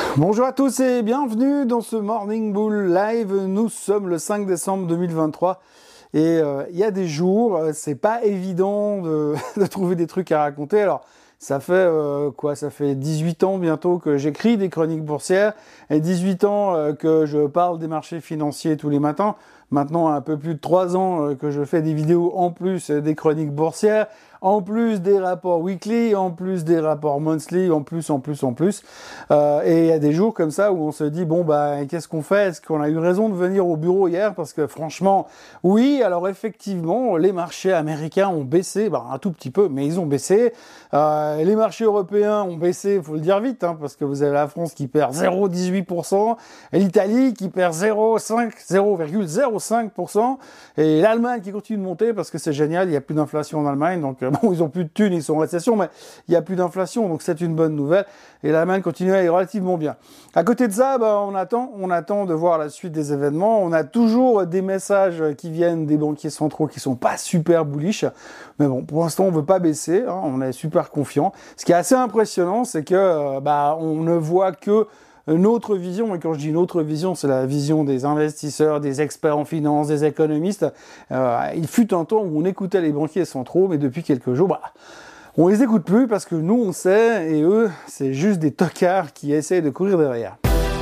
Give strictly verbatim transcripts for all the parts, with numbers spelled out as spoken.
Bonjour à tous et bienvenue dans ce Morning Bull Live. Nous sommes le cinq décembre deux mille vingt-trois et il euh, y a des jours, c'est pas évident de, de trouver des trucs à raconter. Alors, ça fait euh, quoi Ça fait dix-huit ans bientôt que j'écris des chroniques boursières et dix-huit ans euh, que je parle des marchés financiers tous les matins. Maintenant, un peu plus de trois ans euh, que je fais des vidéos en plus euh, des chroniques boursières, en plus des rapports weekly, en plus des rapports monthly, en plus, en plus, en plus. Euh, et il y a des jours comme ça où on se dit, bon, bah, qu'est-ce qu'on fait? Est-ce qu'on a eu raison de venir au bureau hier? Parce que franchement, oui, alors effectivement, les marchés américains ont baissé, bah, un tout petit peu, mais ils ont baissé. Euh, les marchés européens ont baissé, il faut le dire vite, hein, parce que vous avez la France qui perd zéro virgule dix-huit pour cent, et l'Italie qui perd zéro virgule zéro cinq pour cent, et l'Allemagne qui continue de monter parce que c'est génial, il n'y a plus d'inflation en Allemagne, donc bon, ils ont plus de thunes, ils sont en récession, mais il n'y a plus d'inflation, donc c'est une bonne nouvelle, et l'Allemagne continue à aller relativement bien. À côté de ça, bah, on attend, on attend de voir la suite des événements, on a toujours des messages qui viennent des banquiers centraux qui sont pas super bullish, mais bon, pour l'instant, on veut pas baisser, hein, on est super confiant. Ce qui est assez impressionnant, c'est que, euh, bah, on ne voit que notre vision, et quand je dis notre vision, c'est la vision des investisseurs, des experts en finance, des économistes. Euh, il fut un temps où on écoutait les banquiers centraux, mais depuis quelques jours, bah, on les écoute plus parce que nous, on sait, et eux, c'est juste des tocards qui essayent de courir derrière.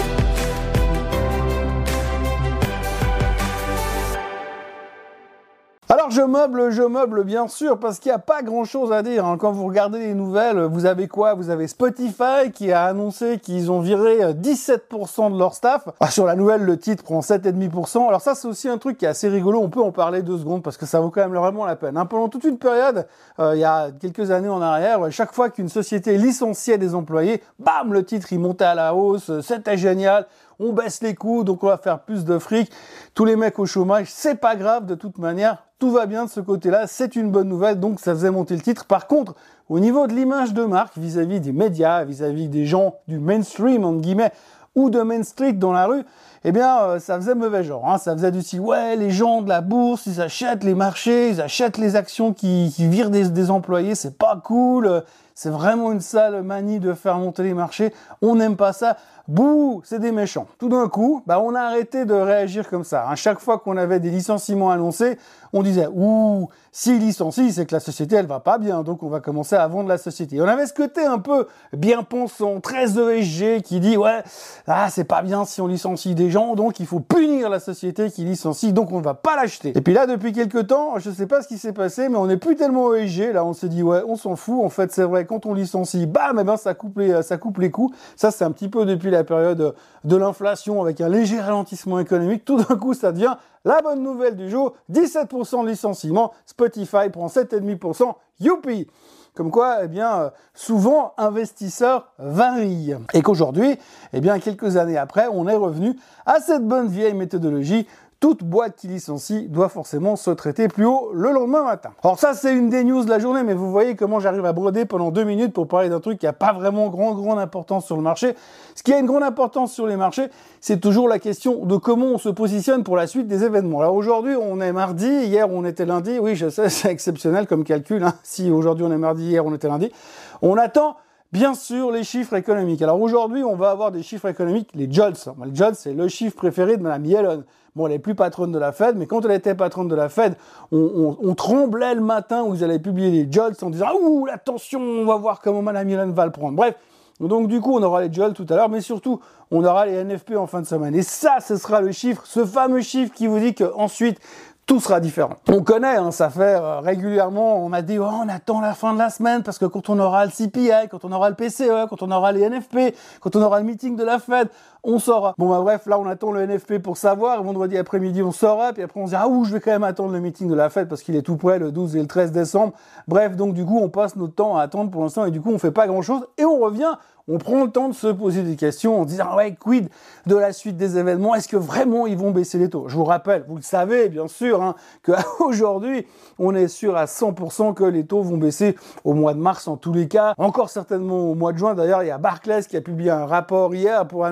Alors je meuble, je meuble bien sûr parce qu'il n'y a pas grand chose à dire, hein. Quand vous regardez les nouvelles, vous avez quoi? Vous avez Spotify qui a annoncé qu'ils ont viré dix-sept pour cent de leur staff. Ah, sur la nouvelle, le titre prend sept virgule cinq pour cent. Alors ça, c'est aussi un truc qui est assez rigolo, on peut en parler deux secondes parce que ça vaut quand même vraiment la peine, hein. Pendant toute une période, euh, il y a quelques années en arrière, chaque fois qu'une société licenciait des employés, bam, le titre il montait à la hausse, c'était génial. On baisse les coûts, donc on va faire plus de fric. Tous les mecs au chômage, c'est pas grave de toute manière. Tout va bien de ce côté-là, c'est une bonne nouvelle, donc ça faisait monter le titre. Par contre, au niveau de l'image de marque, vis-à-vis des médias, vis-à-vis des gens du mainstream, entre guillemets, ou de Main Street dans la rue, eh bien, euh, ça faisait mauvais genre, hein. Ça faisait du style, ouais, les gens de la bourse, ils achètent les marchés, ils achètent les actions qui, qui virent des, des employés, c'est pas cool, c'est vraiment une sale manie de faire monter les marchés, on n'aime pas ça. Bouh, c'est des méchants. Tout d'un coup, bah, on a arrêté de réagir comme ça. À chaque fois qu'on avait des licenciements annoncés, on disait, ouh, s'ils licencient, c'est que la société, elle va pas bien, donc on va commencer à vendre la société. Et on avait ce côté un peu bien pensant, très E S G, qui dit, ouais, ah, c'est pas bien si on licencie des gens, donc il faut punir la société qui licencie, donc on ne va pas l'acheter. Et puis là, depuis quelques temps, je sais pas ce qui s'est passé, mais on n'est plus tellement E S G, là, on s'est dit, ouais, on s'en fout, en fait, c'est vrai, quand on licencie, bam, eh ben, ça coupe les, ça coupe les coûts. Ça, c'est un petit peu depuis la période de l'inflation avec un léger ralentissement économique. Tout d'un coup, ça devient la bonne nouvelle du jour. dix-sept pour cent de licenciement. Spotify prend sept virgule cinq pour cent. Youpi! Comme quoi, eh bien, euh, souvent, investisseurs varient. Et qu'aujourd'hui, eh bien, quelques années après, on est revenu à cette bonne vieille méthodologie. Toute boîte qui licencie doit forcément se traiter plus haut le lendemain matin. Alors ça, c'est une des news de la journée, mais vous voyez comment j'arrive à broder pendant deux minutes pour parler d'un truc qui n'a pas vraiment grand, grande importance sur le marché. Ce qui a une grande importance sur les marchés, c'est toujours la question de comment on se positionne pour la suite des événements. Alors aujourd'hui, on est mardi, hier on était lundi. Oui, je sais, c'est exceptionnel comme calcul, hein. Si aujourd'hui on est mardi, hier on était lundi. On attend bien sûr les chiffres économiques. Alors aujourd'hui, on va avoir des chiffres économiques, les J O L T S. Le J O L T S, c'est le chiffre préféré de Mme Yellen. Bon, elle n'est plus patronne de la Fed, mais quand elle était patronne de la Fed, on, on, on tremblait le matin où ils allaient publier les J O L T S en disant « Ouh, attention, on va voir comment Mme Yellen va le prendre ». Bref, donc du coup, on aura les J O L T tout à l'heure, mais surtout, on aura les N F P en fin de semaine. Et ça, ce sera le chiffre, ce fameux chiffre qui vous dit qu'ensuite, tout sera différent. On connaît, hein, ça fait euh, régulièrement, on a dit oh, on attend la fin de la semaine parce que quand on aura le C P I, quand on aura le P C E, quand on aura les N F P, quand on aura le meeting de la Fed, on saura. Bon bah bref, là on attend le N F P pour savoir, vendredi après-midi on saura, puis après on se dit ah ouh, je vais quand même attendre le meeting de la Fed parce qu'il est tout près le douze et le treize décembre. Bref, donc du coup on passe notre temps à attendre pour l'instant et du coup on fait pas grand-chose et on revient. On prend le temps de se poser des questions en disant ouais, quid de la suite des événements, est-ce que vraiment ils vont baisser les taux? Je vous rappelle, vous le savez bien sûr, hein, qu'aujourd'hui on est sûr à cent pour cent que les taux vont baisser au mois de mars en tous les cas, encore certainement au mois de juin. D'ailleurs, il y a Barclays qui a publié un rapport hier pour annoncer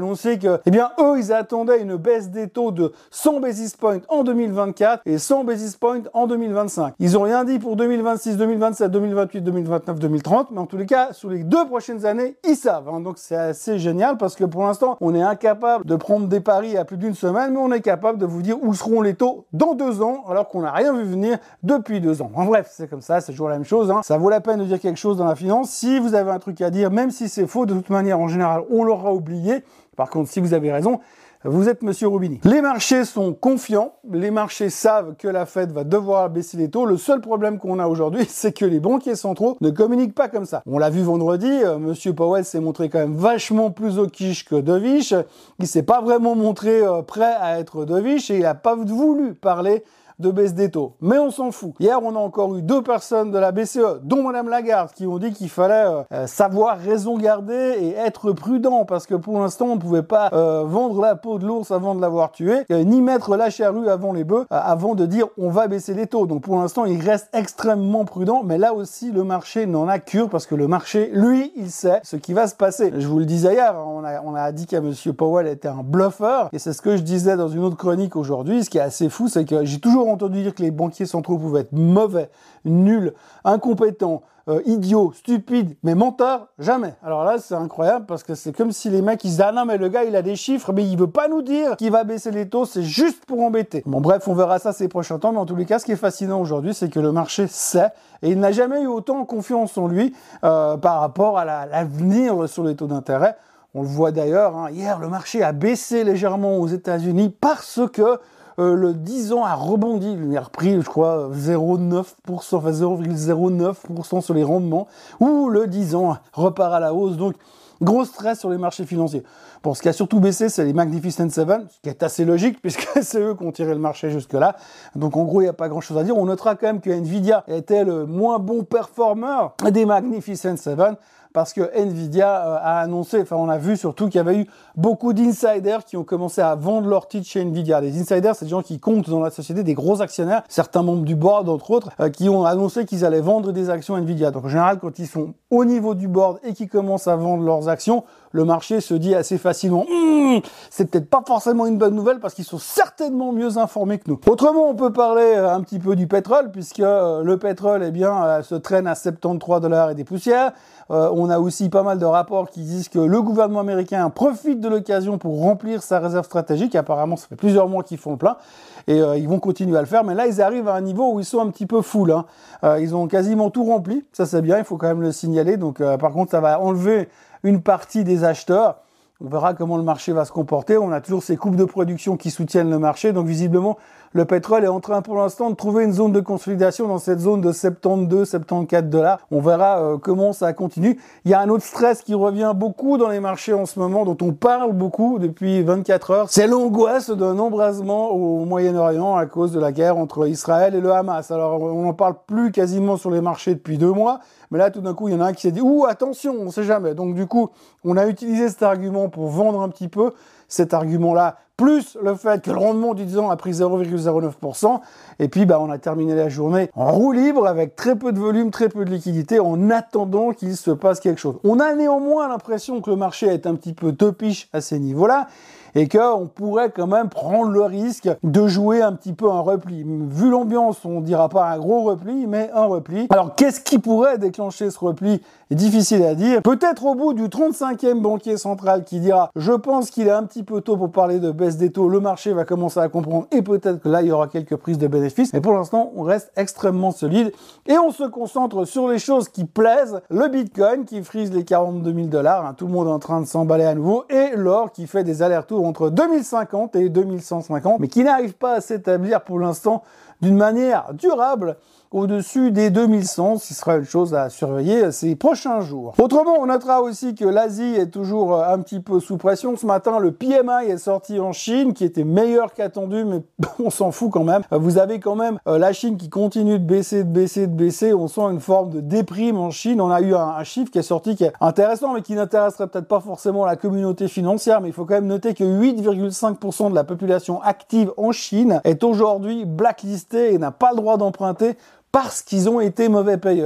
que, eh bien, eux, ils attendaient une baisse des taux de cent basis points en deux mille vingt-quatre et cent basis points en deux mille vingt-cinq. Ils ont rien dit pour deux mille vingt-six, deux mille vingt-sept, deux mille vingt-huit, deux mille vingt-neuf, deux mille trente, mais en tous les cas, sur les deux prochaines années, ils savent. Hein. Donc c'est assez génial parce que pour l'instant, on est incapable de prendre des paris à plus d'une semaine, mais on est capable de vous dire où seront les taux dans deux ans, alors qu'on n'a rien vu venir depuis deux ans. En bref, c'est comme ça, c'est toujours la même chose. Hein. Ça vaut la peine de dire quelque chose dans la finance. Si vous avez un truc à dire, même si c'est faux, de toute manière, en général, on l'aura oublié. Par contre, si vous avez raison, vous êtes Monsieur Roubini. Les marchés sont confiants, les marchés savent que la Fed va devoir baisser les taux. Le seul problème qu'on a aujourd'hui, c'est que les banquiers centraux ne communiquent pas comme ça. On l'a vu vendredi, euh, Monsieur Powell s'est montré quand même vachement plus au quiche que dovish. Il s'est pas vraiment montré euh, prêt à être dovish et il a pas voulu parler de baisse des taux. Mais on s'en fout. Hier, on a encore eu deux personnes de la B C E, dont Madame Lagarde, qui ont dit qu'il fallait euh, savoir raison garder et être prudent, parce que pour l'instant, on ne pouvait pas euh, vendre la peau de l'ours avant de l'avoir tué, euh, ni mettre la charrue avant les bœufs, euh, avant de dire on va baisser les taux. Donc pour l'instant, il reste extrêmement prudent, mais là aussi, le marché n'en a cure, parce que le marché, lui, il sait ce qui va se passer. Je vous le disais hier, on a, on a dit qu'à Monsieur Powell était un bluffeur, et c'est ce que je disais dans une autre chronique aujourd'hui. Ce qui est assez fou, c'est que j'ai toujours entendu dire que les banquiers centraux pouvaient être mauvais, nuls, incompétents, euh, idiots, stupides, mais menteurs, jamais. Alors là, c'est incroyable parce que c'est comme si les mecs, ils se disent « Ah non, mais le gars, il a des chiffres, mais il veut pas nous dire qu'il va baisser les taux, c'est juste pour embêter. » Bon, bref, on verra ça ces prochains temps, mais en tous les cas, ce qui est fascinant aujourd'hui, c'est que le marché sait, et il n'a jamais eu autant confiance en lui euh, par rapport à la, l'avenir sur les taux d'intérêt. On le voit d'ailleurs, hein, hier, le marché a baissé légèrement aux États-Unis parce que Euh, le dix ans a rebondi, il a repris, je crois, zéro virgule neuf pour cent, enfin zéro virgule zéro neuf pour cent sur les rendements, ou le dix ans repart à la hausse. Donc, gros stress sur les marchés financiers. Bon, ce qui a surtout baissé, c'est les Magnificent Seven, ce qui est assez logique, puisque c'est eux qui ont tiré le marché jusque-là. Donc, en gros, il n'y a pas grand-chose à dire. On notera quand même que Nvidia était le moins bon performeur des Magnificent Seven, parce que Nvidia euh, a annoncé, enfin on a vu surtout qu'il y avait eu beaucoup d'insiders qui ont commencé à vendre leurs titres chez Nvidia. Les insiders, c'est des gens qui comptent dans la société, des gros actionnaires, certains membres du board, entre autres, euh, qui ont annoncé qu'ils allaient vendre des actions Nvidia. Donc en général, quand ils sont au niveau du board et qu'ils commencent à vendre leurs actions, le marché se dit assez facilement hm, c'est peut-être pas forcément une bonne nouvelle parce qu'ils sont certainement mieux informés que nous. Autrement, on peut parler euh, un petit peu du pétrole, puisque euh, le pétrole eh bien, euh, se traîne à soixante-treize dollars et des poussières. Euh, on a aussi pas mal de rapports qui disent que le gouvernement américain profite de l'occasion pour remplir sa réserve stratégique. Apparemment, ça fait plusieurs mois qu'ils font le plein et euh, ils vont continuer à le faire. Mais là, ils arrivent à un niveau où ils sont un petit peu full. Hein. Euh, ils ont quasiment tout rempli. Ça, c'est bien. Il faut quand même le signaler. Donc, euh, par contre, ça va enlever une partie des acheteurs. On verra comment le marché va se comporter. On a toujours ces coupes de production qui soutiennent le marché. Donc, visiblement, le pétrole est en train pour l'instant de trouver une zone de consolidation dans cette zone de soixante-douze, soixante-quatorze dollars. On verra euh, comment ça continue. Il y a un autre stress qui revient beaucoup dans les marchés en ce moment, dont on parle beaucoup depuis vingt-quatre heures. C'est l'angoisse d'un embrasement au Moyen-Orient à cause de la guerre entre Israël et le Hamas. Alors, on n'en parle plus quasiment sur les marchés depuis deux mois. Mais là, tout d'un coup, il y en a un qui s'est dit « Ouh, attention, on ne sait jamais ». Donc, du coup, on a utilisé cet argument pour vendre un petit peu. Cet argument-là, plus le fait que le rendement du dix ans a pris zéro virgule zéro neuf pour cent. Et puis, bah, on a terminé la journée en roue libre avec très peu de volume, très peu de liquidité en attendant qu'il se passe quelque chose. On a néanmoins l'impression que le marché est un petit peu topiche à ces niveaux-là et qu'on pourrait quand même prendre le risque de jouer un petit peu un repli. Vu l'ambiance, on dira pas un gros repli, mais un repli. Alors, qu'est-ce qui pourrait déclencher ce repli? C'est difficile à dire. Peut-être au bout du trente-cinquième banquier central qui dira « Je pense qu'il est un petit peu tôt pour parler de baisse des taux, le marché va commencer à comprendre et peut-être que là, il y aura quelques prises de bénéfices. » Mais pour l'instant, on reste extrêmement solide et on se concentre sur les choses qui plaisent. Le Bitcoin qui frise les quarante-deux mille dollars, hein, tout le monde est en train de s'emballer à nouveau, et l'or qui fait des allers-retours entre deux mille cinquante et deux mille cent cinquante, mais qui n'arrive pas à s'établir pour l'instant d'une manière durable au-dessus des deux mille cent, ce sera une chose à surveiller ces prochains jours. Autrement, on notera aussi que l'Asie est toujours un petit peu sous pression. Ce matin, le P M I est sorti en Chine, qui était meilleur qu'attendu, mais on s'en fout quand même. Vous avez quand même la Chine qui continue de baisser, de baisser, de baisser. On sent une forme de déprime en Chine. On a eu un, un chiffre qui est sorti qui est intéressant, mais qui n'intéresserait peut-être pas forcément la communauté financière, mais il faut quand même noter que huit virgule cinq pour cent de la population active en Chine est aujourd'hui blacklistée et n'a pas le droit d'emprunter parce qu'ils ont été mauvais payeurs.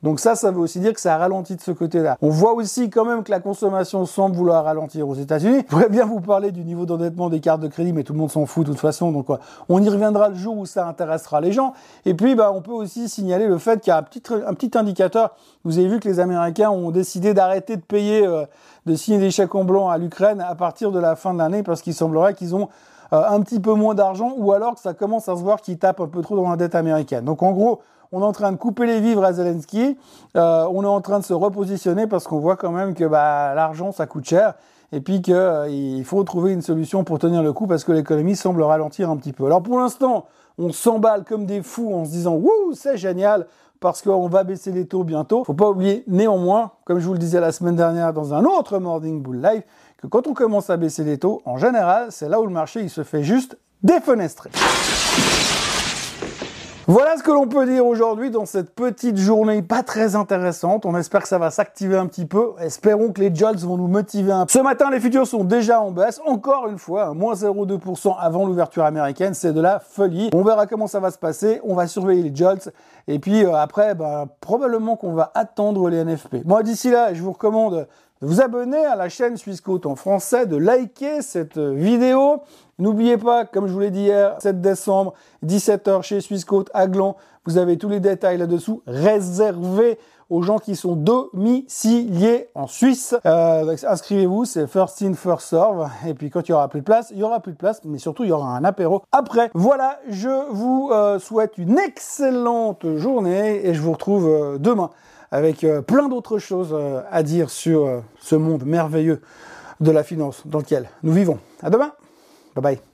Donc ça, ça veut aussi dire que ça ralentit de ce côté-là. On voit aussi quand même que la consommation semble vouloir ralentir aux États-Unis. Je pourrais bien vous parler du niveau d'endettement des cartes de crédit, mais tout le monde s'en fout de toute façon. Donc on y reviendra le jour où ça intéressera les gens. Et puis, bah, on peut aussi signaler le fait qu'il y a un petit, un petit indicateur. Vous avez vu que les Américains ont décidé d'arrêter de payer, euh, de signer des chèques en blanc à l'Ukraine à partir de la fin de l'année, parce qu'il semblerait qu'ils ont euh, un petit peu moins d'argent, ou alors que ça commence à se voir qu'ils tapent un peu trop dans la dette américaine. Donc en gros, on est en train de couper les vivres à Zelensky, euh, on est en train de se repositionner parce qu'on voit quand même que bah, l'argent, ça coûte cher, et puis qu'il euh, faut trouver une solution pour tenir le coup parce que l'économie semble ralentir un petit peu. Alors pour l'instant, on s'emballe comme des fous en se disant « Wouh, c'est génial !» parce qu'on va baisser les taux bientôt. Faut pas oublier néanmoins, comme je vous le disais la semaine dernière dans un autre Morning Bull Live, que quand on commence à baisser les taux, en général, c'est là où le marché il se fait juste défenestrer. Voilà ce que l'on peut dire aujourd'hui dans cette petite journée pas très intéressante. On espère que ça va s'activer un petit peu. Espérons que les jolts vont nous motiver un peu. Ce matin, les futurs sont déjà en baisse. Encore une fois, moins zéro virgule deux pour cent avant l'ouverture américaine. C'est de la folie. On verra comment ça va se passer. On va surveiller les jolts. Et puis euh, après, bah, probablement qu'on va attendre les N F P. Moi, d'ici là, je vous recommande de vous abonner à la chaîne Swissquote en français, de liker cette vidéo. N'oubliez pas, comme je vous l'ai dit hier, sept décembre, dix-sept heures chez Swissquote à Gland. Vous avez tous les détails là-dessous, réservés aux gens qui sont domiciliés en Suisse. Euh, inscrivez-vous, c'est first in, first serve. Et puis quand il y aura plus de place, il y aura plus de place, mais surtout il y aura un apéro après. Voilà, je vous euh, souhaite une excellente journée et je vous retrouve euh, demain avec euh, plein d'autres choses euh, à dire sur euh, ce monde merveilleux de la finance dans lequel nous vivons. À demain. Bye bye.